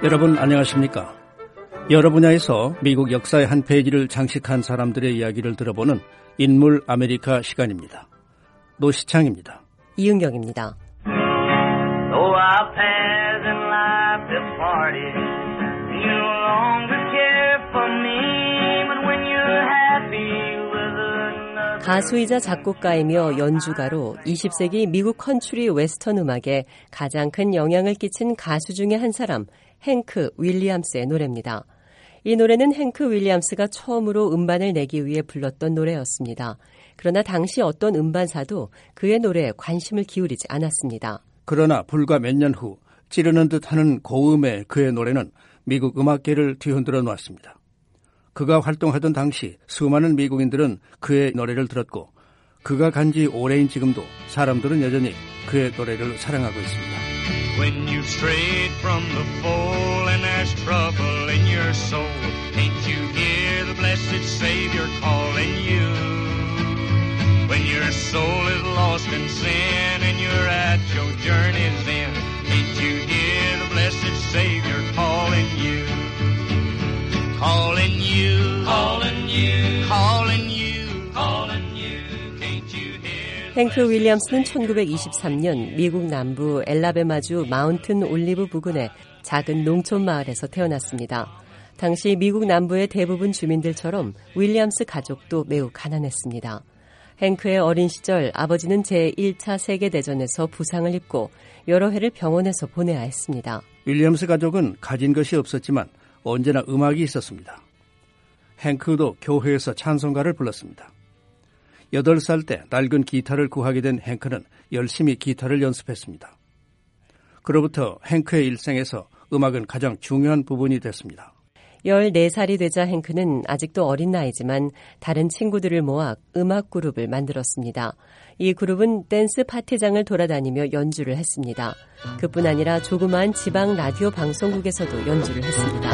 여러분 안녕하십니까? 여러 분야에서 미국 역사의 한 페이지를 장식한 사람들의 이야기를 들어보는 인물 아메리카 시간입니다. 노시창입니다. 이은경입니다. Though our paths in life departed, you no longer care for me, but when you're happy with another. 가수이자 작곡가이며 연주가로 20세기 미국 컨트리 웨스턴 음악에 가장 큰 영향을 끼친 가수 중에 한 사람, 행크 윌리엄스의 노래입니다. 이 노래는 행크 윌리엄스가 처음으로 음반을 내기 위해 불렀던 노래였습니다. 그러나 당시 어떤 음반사도 그의 노래에 관심을 기울이지 않았습니다. 그러나 불과 몇 년 후 찌르는 듯하는 고음의 그의 노래는 미국 음악계를 뒤흔들어 놓았습니다. 그가 활동하던 당시 수많은 미국인들은 그의 노래를 들었고 그가 간지 오래인 지금도 사람들은 여전히 그의 노래를 사랑하고 있습니다. When you've strayed from the fold and there's trouble in your soul, can't you hear the blessed Savior calling you? When your soul is lost in sin and you're at your journey's end, can't you hear the blessed Savior calling you? Calling you, calling you, calling you, calling you, can't you hear? 행크 윌리엄스는 1923년 미국 남부 엘라베마주 마운튼 올리브 부근의 작은 농촌 마을에서 태어났습니다. 당시 미국 남부의 대부분 주민들처럼 윌리엄스 가족도 매우 가난했습니다. 행크의 어린 시절 아버지는 제1차 세계대전에서 부상을 입고 여러 해를 병원에서 보내야 했습니다. 윌리엄스 가족은 가진 것이 없었지만 언제나 음악이 있었습니다. 행크도 교회에서 찬송가를 불렀습니다. 8살 때 낡은 기타를 구하게 된 행크는 열심히 기타를 연습했습니다. 그로부터 행크의 일생에서 음악은 가장 중요한 부분이 됐습니다. 14살이 되자 행크는 아직도 어린 나이지만 다른 친구들을 모아 음악 그룹을 만들었습니다. 이 그룹은 댄스 파티장을 돌아다니며 연주를 했습니다. 그뿐 아니라 조그마한 지방 라디오 방송국에서도 연주를 했습니다.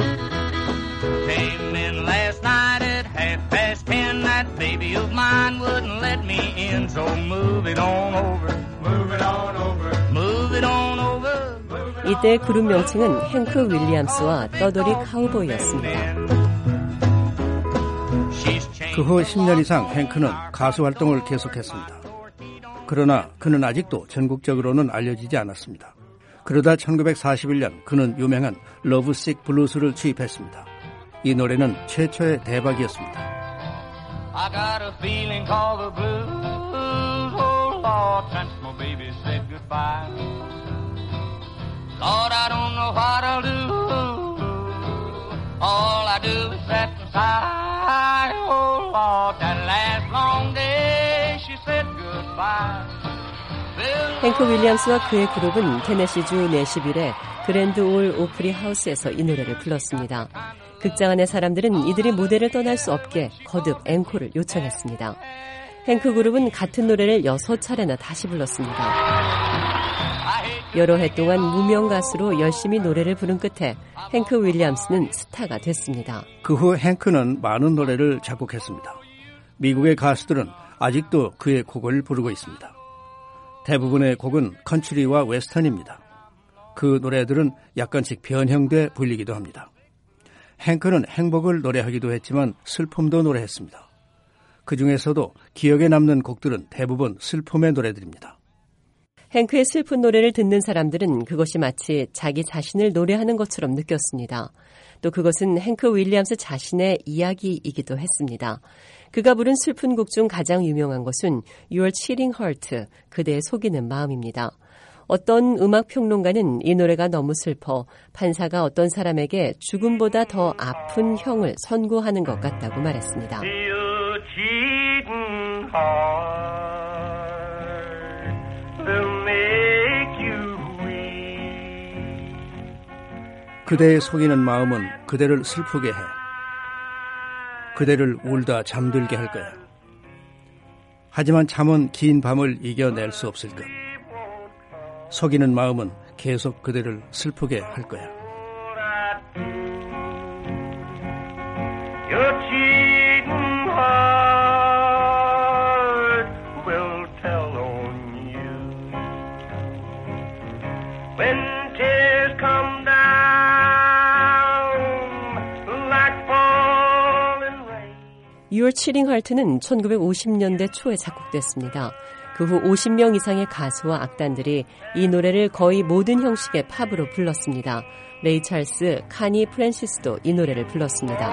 Came in last night at 10:30. That baby of mine wouldn't let me in, so move it on over, move it on over, move it on over. 이때 그룹 명칭은 행크 윌리엄스와 떠돌이 카우보이였습니다. 그 후 10년 이상 행크는 가수 활동을 계속했습니다. 그러나 그는 아직도 전국적으로는 알려지지 않았습니다. 그러다 1941년 그는 유명한 러브식 블루스를 취입했습니다. 이 노래는 최초의 대박이었습니다. I got a feeling called the blues, oh Lord, since my baby said goodbye. Lord, I don't know what I'll do. All I do is sit and sigh. Oh Lord, that last long day she said goodbye. 행크 윌리엄스와 그의 그룹은 테네시주 내시빌의 그랜드 올 오프리 하우스에서 이 노래를 불렀습니다. 극장 안의 사람들은 이들이 무대를 떠날 수 없게 거듭 앵콜을 요청했습니다. 행크 그룹은 같은 노래를 6차례나 다시 불렀습니다. 여러 해 동안 무명 가수로 열심히 노래를 부른 끝에 행크 윌리엄스는 스타가 됐습니다. 그 후 행크는 많은 노래를 작곡했습니다. 미국의 가수들은 아직도 그의 곡을 부르고 있습니다. 대부분의 곡은 컨트리와 웨스턴입니다. 그 노래들은 약간씩 변형돼 불리기도 합니다. 행크는 행복을 노래하기도 했지만 슬픔도 노래했습니다. 그 중에서도 기억에 남는 곡들은 대부분 슬픔의 노래들입니다. 행크의 슬픈 노래를 듣는 사람들은 그것이 마치 자기 자신을 노래하는 것처럼 느꼈습니다. 또 그것은 행크 윌리엄스 자신의 이야기이기도 했습니다. 그가 부른 슬픈 곡 중 가장 유명한 것은 Your Cheating Heart, 그대의 속이는 마음입니다. 어떤 음악평론가는 이 노래가 너무 슬퍼 판사가 어떤 사람에게 죽음보다 더 아픈 형을 선고하는 것 같다고 말했습니다. Your cheating heart will make you weep. 그대의 속이는 마음은 그대를 슬프게 해. 그대를 울다 잠들게 할 거야. 하지만 잠은 긴 밤을 이겨낼 수 없을 것. 속이는 마음은 계속 그대를 슬프게 할 거야. Your cheating heart will tell on you. When tears come down You're Cheating Heart는 1950년대 초에 작곡됐습니다. 그 후 50명 이상의 가수와 악단들이 이 노래를 거의 모든 형식의 팝으로 불렀습니다. 레이 찰스, 카니 프랜시스도 이 노래를 불렀습니다.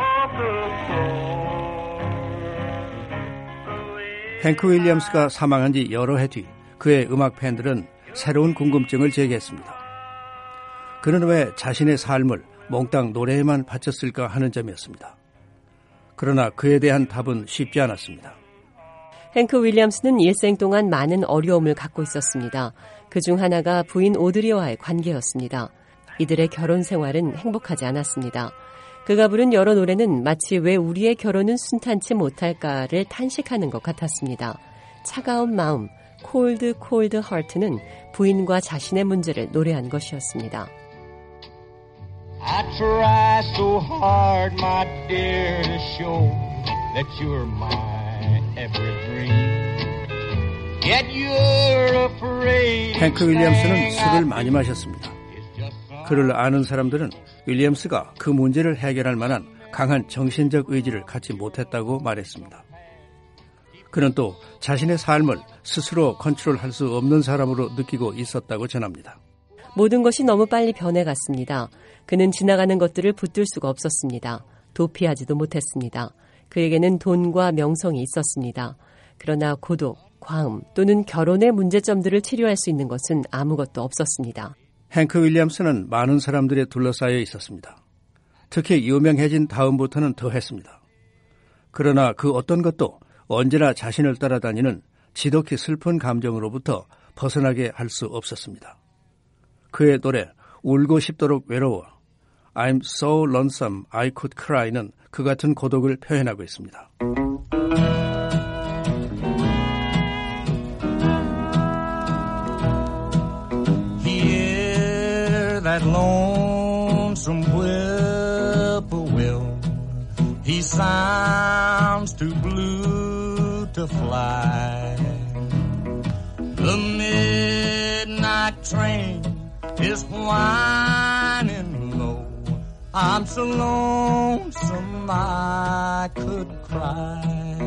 행크 윌리엄스가 사망한 지 여러 해 뒤 그의 음악 팬들은 새로운 궁금증을 제기했습니다. 그는 왜 자신의 삶을 몽땅 노래에만 바쳤을까 하는 점이었습니다. 그러나 그에 대한 답은 쉽지 않았습니다. 행크 윌리엄스는 일생 동안 많은 어려움을 갖고 있었습니다. 그중 하나가 부인 오드리와의 관계였습니다. 이들의 결혼 생활은 행복하지 않았습니다. 그가 부른 여러 노래는 마치 왜 우리의 결혼은 순탄치 못할까를 탄식하는 것 같았습니다. 차가운 마음, Cold Cold Heart는 부인과 자신의 문제를 노래한 것이었습니다. I try so hard, my dear, to show that you're my every dream. Yet you're afraid. 행크 윌리엄스는 술을 많이 마셨습니다. 그를 아는 사람들은 윌리엄스가 그 문제를 해결할 만한 강한 정신적 의지를 갖지 못했다고 말했습니다. 그는 또 자신의 삶을 스스로 컨트롤할 수 없는 사람으로 느끼고 있었다고 전합니다. 모든 것이 너무 빨리 변해갔습니다. 그는 지나가는 것들을 붙들 수가 없었습니다. 도피하지도 못했습니다. 그에게는 돈과 명성이 있었습니다. 그러나 고독, 과음 또는 결혼의 문제점들을 치료할 수 있는 것은 아무것도 없었습니다. 행크 윌리엄스는 많은 사람들에 둘러싸여 있었습니다. 특히 유명해진 다음부터는 더했습니다. 그러나 그 어떤 것도 언제나 자신을 따라다니는 지독히 슬픈 감정으로부터 벗어나게 할 수 없었습니다. 그의 노래 울고 싶도록 외로워 I'm so lonesome I could cry는 그 같은 고독을 표현하고 있습니다. Hear that lonesome whippoorwill. He sounds too blue to fly. The midnight train is whining low. I'm so lonesome I could cry.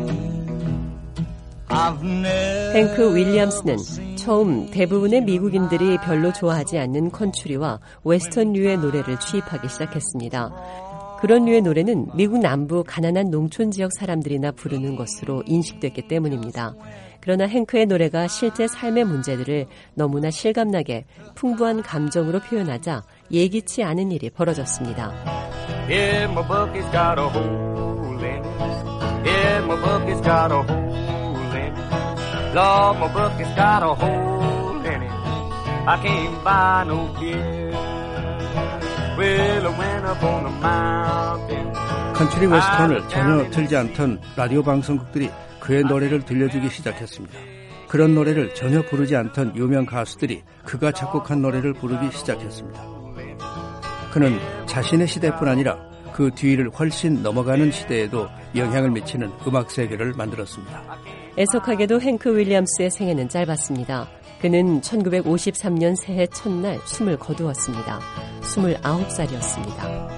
행크 윌리엄스는 처음 대부분의 미국인들이 별로 좋아하지 않는 컨츄리와 웨스턴류의 노래를 취입하기 시작했습니다. 그런 류의 노래는 미국 남부 가난한 농촌 지역 사람들이나 부르는 것으로 인식됐기 때문입니다. 그러나 행크의 노래가 실제 삶의 문제들을 너무나 실감나게 풍부한 감정으로 표현하자 예기치 않은 일이 벌어졌습니다. Yeah, my bucket's got a hole in it. Yeah, my bucket's got a hole in it. Lord, my bucket's got a hole in it. I can't buy no beer. Well, I went up on a mountain. 컨트리 웨스턴을 전혀 틀지 않던 라디오 방송국들이 그의 노래를 들려주기 시작했습니다. 그런 노래를 전혀 부르지 않던 유명 가수들이 그가 작곡한 노래를 부르기 시작했습니다. 그는 자신의 시대뿐 아니라 그 뒤를 훨씬 넘어가는 시대에도 영향을 미치는 음악 세계를 만들었습니다. 애석하게도 행크 윌리엄스의 생애는 짧았습니다. 그는 1953년 새해 첫날 숨을 거두었습니다. 29살이었습니다.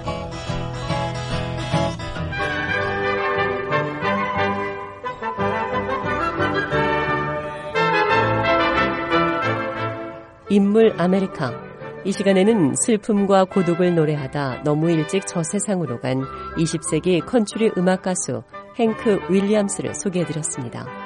인물 아메리카. 이 시간에는 슬픔과 고독을 노래하다 너무 일찍 저 세상으로 간 20세기 컨트리 음악 가수 행크 윌리엄스를 소개해드렸습니다.